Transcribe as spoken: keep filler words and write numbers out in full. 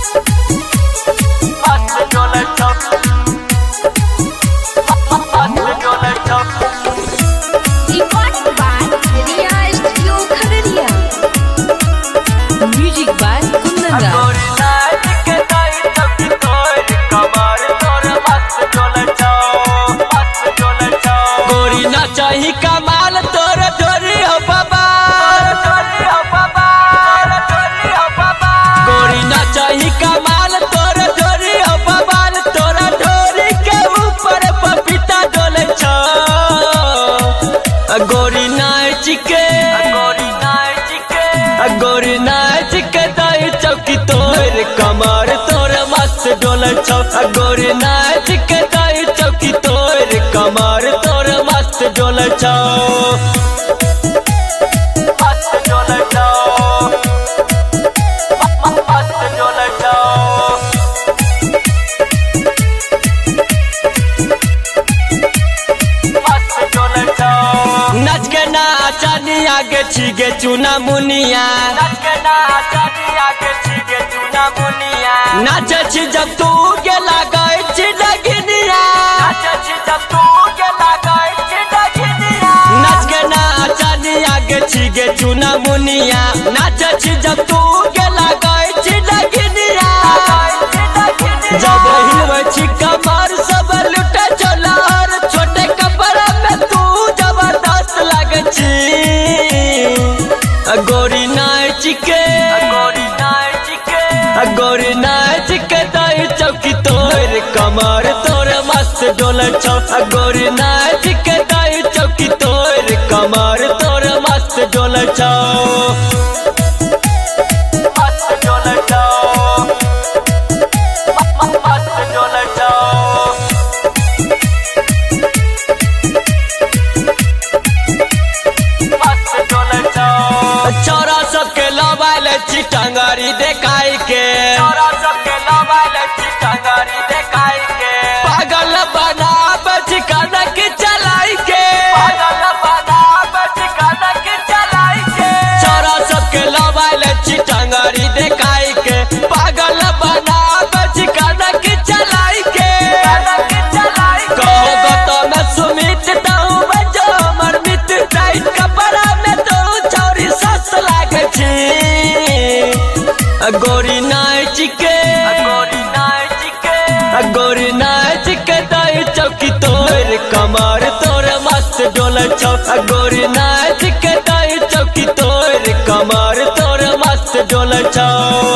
Music by Kundan Raj. गोरी ना चाही कमाल तोर डोरी हो बाबा, गोरी ना चाही कमाल तोर डोरी हो बाबा, तोरा डोरी के ऊपर पपीता डोले छो। गोरी नाच के गोरी नाच के गोरी नाच के दाई चौकी तोर कमर तोर मस्त डोले छो। गोरी नाच के दाई चौकी तोर कमर तोर मस्त डोले छो, मस्त डोले छो, मस्त डोले छो। नच के नाचनी आगे छीगे चुना मुनिया, नच के नाचनी आगे छीगे चुना मुनिया। नाचे छी जब तू के लगाई छी डगनिया, नाचे छी जब तू के लगाई छी डगनिया। नच के नाचनी आगे छीगे चुना मुनिया, नाचे छी जब तू के लगाई छी डगनिया। जब हिलवे छी कमर सब लुटे चोलार, छोटे कपड़ा में तू जबरदस्त लागे छी। गोरी नाच के गोरी नाच के गोरी नाच के दाई चौकी तोर कमर तोर मस्त डोले छो। गोरी नाच के दाई चौकी तोर कमर तोर मस्त डोले छो, मस्त डोले छो, मस्त डोले छो। छोरा सबके लबाइल छी टंगरी देखाई के, छोरा सबके लबाइल छी टंगरी देखाई के। पागल बनाब छी कनक चलाई के, पागल बनाब छी कनक चलाई के। छोरा सबके लबाइल छी टंगरी देखाई के, पागल बनाब छी कनक चलाई के, कनक चलाई के। कहो गतो में सुमित ताऊ बजो हमर मित्र टाइट कपड़ा में तो छोरी सस लागे छी। गोरी नाच के गोरी नाच के गोरी नाच के दाई चौकी तोर कमर तोर मस्त डोले छो। गोरी नाच के दाई चौकी तोर कमर तोर मस्त डोले छो।